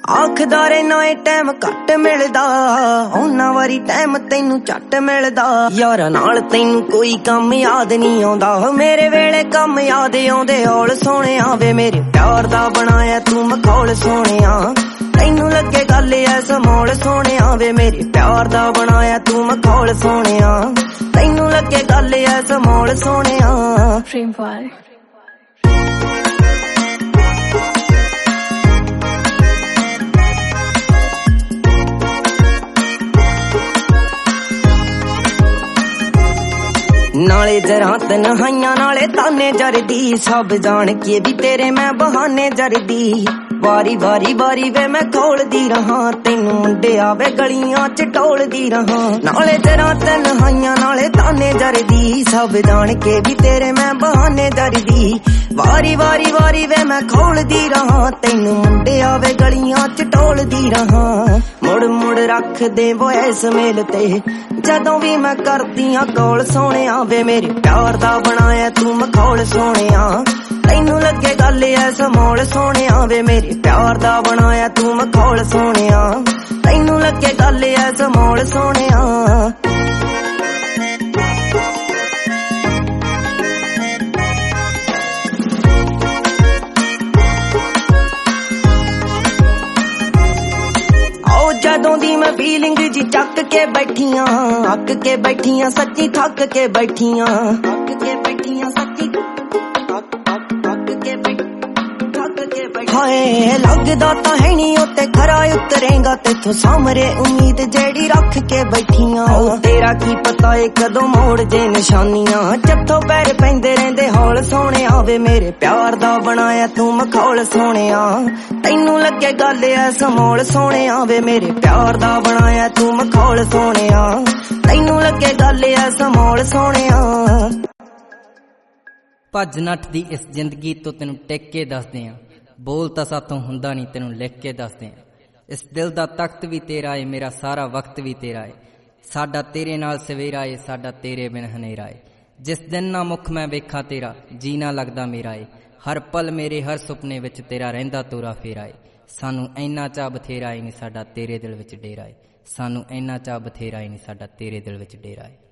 आखदारे नाए टाइम घट मिलदा, उन्ना वारी टाइम तैनू झट मिलदा। यारा नाल तैनू कोई कम याद नहीं आउंदा, मेरे वेले कम याद आउंदे औल सोहणिया वे मेरे प्यार दा बनाया तू मखौल सोहणिया। तैनू लगे गल ऐ समौल सोहणिया वे मेरे प्यार दा बनाया तू मखौल सोहणिया। तैनू लगे गल ऐ समौल सोहणिया। नाले जरा तन्हाइयां नाले ताने जरदी, सब जान के भी तेरे मैं बहाने जरदी। वारी वारी वारी वे मैं खोलदी रहा, तेनू मुंडे आवे गलियां च टोलदी रहा। नाले जरा तन्हाइयां नाले ताने जरदी, सब जान के भी तेरे मैं बहाने जरदी। वारी वारी वारी वे मैं खोलदी रहा, तेनू मुंडे आवे गलियां च टोलदी रहा। मुड़ मुड़ रख दे वॉइस मेल ते, जदों भी मैं करदियां कॉल सोहणिया वे मेरे प्यार दा बनाया तू मखौल सोहणिया। तैनू लगे गल ऐ समौल सोहणिया वे मेरे प्यार दा बनाया तू मखौल सोहणिया। तैनू लगे गल ऐ समौल सोहणिया। जदों दी मैं फीलिंग जी चक के बैठियां, अक के बैठियां सच्ची थक के बैठियां। अक के बैठियां सच्ची हाय लगदा तां है नी उत्ते खरा उतरेगा, तेथों सामरे उम्मीद जेड़ी रख के बैठियां। तेरा की पता है कदों मोड़ जे निशानियां, जत्थों पैर पैंदे रहिंदे हौल सोहणिया वे मेरे प्यार दा बनाया तू मखौल सोहणिया। तैनू लगे गल ऐ समौल सोहणिया वे मेरे प्यार दा बनाया तू मखौल सोहणिया। तैनू लगे गल ऐ समौल सोहणिया। भज नठ दी इस जिंदगी तो तेनू टेक के दसदे आ, बोल तां साथों हुंदा नहीं तेनू लिख के दसदे आ। इस दिल दा तख्त भी तेरा है, मेरा सारा वक्त भी तेरा है। साडा तेरे नाल सवेरा है, साडा तेरे बिन हनेरा है। जिस दिन ना मुख मैं वेखा तेरा, जीना लगदा मेरा है। हर पल मेरे हर सुपने विच तेरा रहिंदा तोरा फेरा है। सानू इन्ना चा बथेरा है नहीं साडा तेरे दिल विच डेरा है। सानू इन्ना चा बथेरा है नहीं साडा तेरे दिल विच डेरा है।